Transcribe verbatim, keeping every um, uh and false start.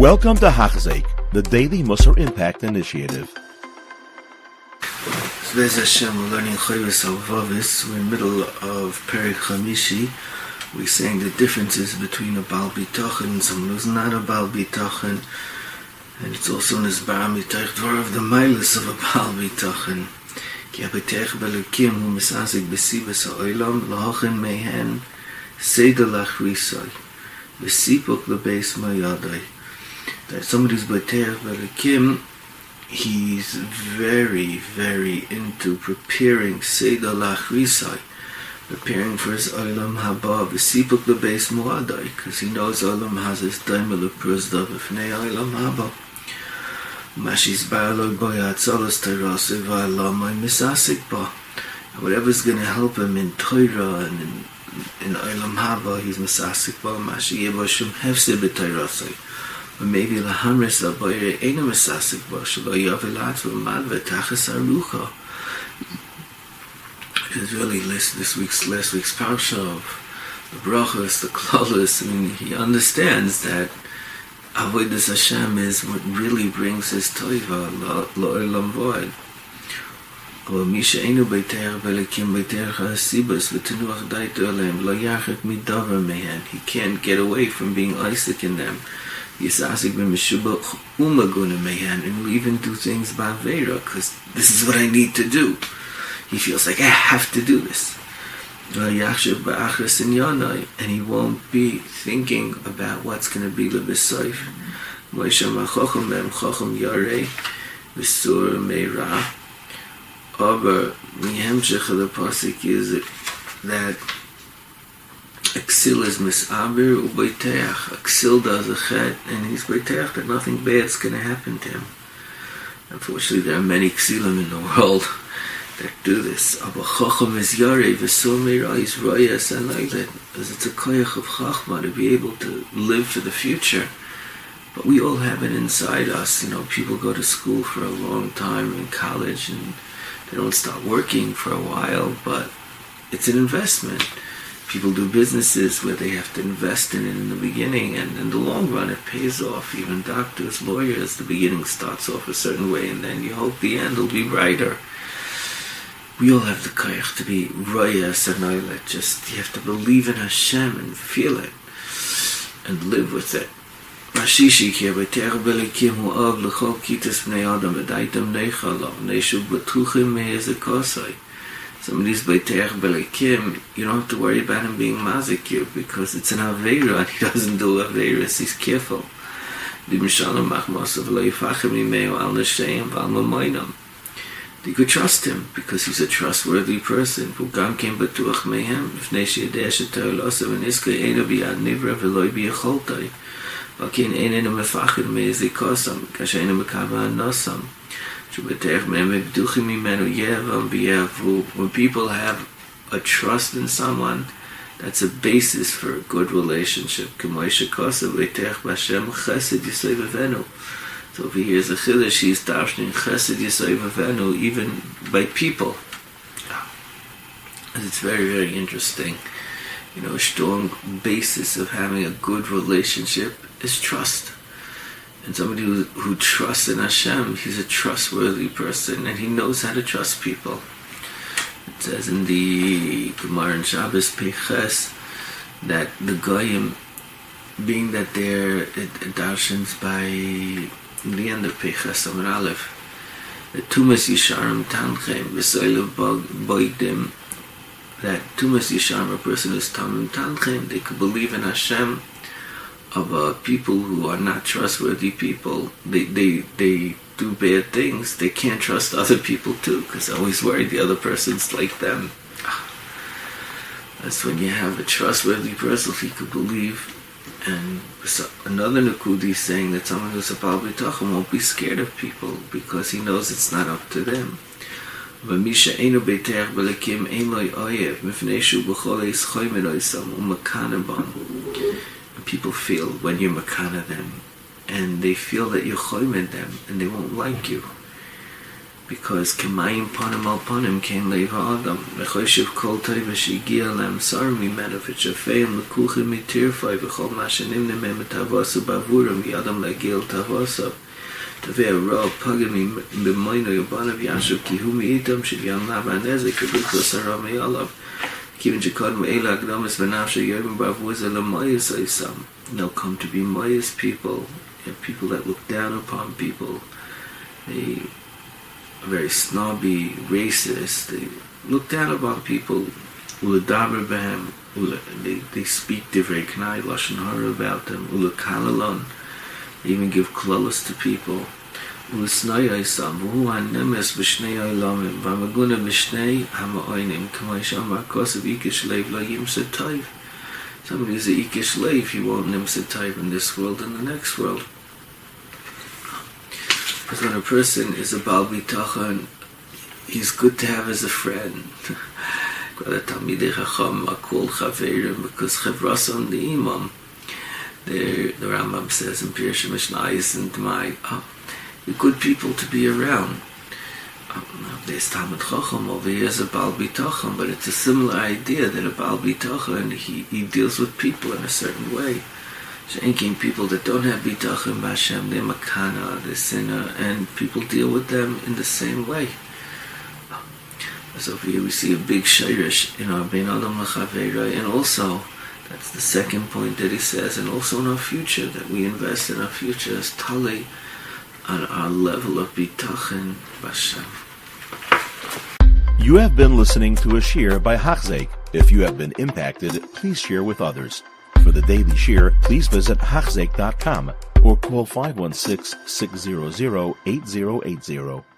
Welcome to Hachzik, the Daily Musar Impact Initiative. Bez Hashem, we're learning Chayvus Alvavis. We're in the middle of Perek Chamishi. We're saying the differences between a Baal Bitochen and someone who's not a Baal Bitochen. And it's also in this Bar Mitach Dvar of the Milas of a Baal Bitochen. Ki ha-B'terech B'Elokim hu misazik b'sibas ha'olam lahochen mehen seder lachrisai v'sipok l'beis ma'yadai. That somebody who's B'terech B'Elokim, he's very, very into preparing Seder Lachrisai, preparing for his Olam Haba, V'sipuk L'beis Moadai, because he knows Olam has his Daimel L'pruzda V'fnei Olam Haba. Mashis Baraloi Boya Atzalos Teirase V'alamai Misasik Ba. Whatever's going to help him in Torah and in, in Olam Haba, he's Misasik Ba. Mashi Yeva Shem Hefse B'Teirase. Or maybe lahamris abayre ena mesasik ba shelo yavelat v'mad v'tachas arucha. It's really this, this week's last week's parsha of the brachos, the klalos. I mean, he understands that avodas Hashem is what really brings his toiva la'olam void. But misha enu beiter b'elekim beiter chasibas v'tenuach dait olem lo yachik midavar mehen. He can't get away from being Isaac in them. Yisasik ben Meshubach umaguna mehan, and will even do things by Vera, because this is what I need to do. He feels like I have to do this. And he won't be thinking about what's going to be lebesoif. Moshe machochem bem chochem yarei v'sur meira. Aber mihemshech of the pasuk is that Aksil is misabir u'beiteach. Aksil does a chet, and he's beiteach that nothing bad's going to happen to him. Unfortunately, there are many ksilim in the world that do this. Aber chacham is yarei v'sul meira is royas and leilet, because it's a koyach of chachma to be able to live for the future. But we all have it inside us. You know, people go to school for a long time in college, and they don't start working for a while, but it's an investment. People do businesses where they have to invest in it in the beginning, and in the long run it pays off. Even doctors, lawyers, the beginning starts off a certain way, and then you hope the end will be brighter. We all have the koyach to be royas and oilet. Just, you have to believe in Hashem and feel it, and live with it. Rashishi ki ha-B'terech B'Elokim hu av l'chol kitas b'nei adam v'daitem neicha lo neishu b'tuchim me'ezekosai. Somebody's B'terech B'Elokim, you don't have to worry about him being mazik you, because it's an Aveira, and he doesn't do Aveiras, he's careful. You could trust him, because he's a trustworthy person. When people have a trust in someone, that's a basis for a good relationship. So over here is a chiddush, he's darshaning chesed yisay v'venu, even by people. And it's very, very interesting. You know, a strong basis of having a good relationship is trust. And somebody who, who trusts in Hashem, he's a trustworthy person, and he knows how to trust people. It says in the Gemara in Shabbos Peches that the Goyim, being that they're darshans by the end of Peches Amar Aleph, the Tumas Yisharim Tanchem V'Soilev Boigdim, that Tumas Yisharim, a person who's Tamim Tanchem, they could believe in Hashem. Of uh, people who are not trustworthy people, they, they they do bad things. They can't trust other people too, because they're always worried the other person's like them. That's when you have a trustworthy person, if he could believe. And another Nakudi is saying that someone who's a Baal B'Tachon won't be scared of people, because he knows it's not up to them. V'misha einu B'terech B'Elokim ein lo oyev mifnei shu b'chol eis choymen oisam u'makana bam. People feel when you're makana them, and they feel that you're choymen them, and they won't like you. because Kemayim Panim Al Panim Kein Leiv Adam Mechoshev Kol Tova Shegiya Lam Sar Mimenu V'Shafeim L'Kuchim Mitirfai V'Chol Mashanim Nemem Tavasu Bavurim Yadam Lagil Tavasu Tavei Ra Pagami B'Moino Yobanav Yashuv Kihu Mi'itam Shivyan Lav Anezek V'Bukos Harami Alav Kivin Jekod Me'ela Gnomis V'Nafsha Yom Bavuza L'Mayas Aisam. They'll come to be Mayas people, people that look down upon people. They are very snobby, racist. They look down upon people. Uladaber B'hem. They they speak divrei knai lashon hara about them. Ulakalalon. They even give klolos to people. Ulasnai Aisam. V'hu hanemes b'shnei olamim. V'amaguna b'shnei hama'oinim. K'may shamar kosav ikish leiv lo yimseh tayv. Somebody is a ikish leiv, he won't nimsa tayv in this world and the next world. Because when a person is a Baal Bitachon, he's good to have as a friend. Because Chavrason the Imam, the Rambam says in Pirush Mishnayos and Demai, oh, you're good people to be around. There's Talmud Chacham over here as a Baal Bitachon, but it's a similar idea that a Baal Bitachon, he, he deals with people in a certain way. Shenkin, people that don't have Bitachon B'Hashem, they're Makana, they're sinner, and people deal with them in the same way. So over here we see a big shirish in our Bein Adam L'Chaveiroi, and also, that's the second point that he says, and also in our future, that we invest in our future as Tali on our level of Bitachon B'Hashem. You have been listening to a shir by Hachzeik. If you have been impacted, please share with others. For the daily shir, please visit hachzeik dot com or call five one six, six zero zero, eight zero eight zero.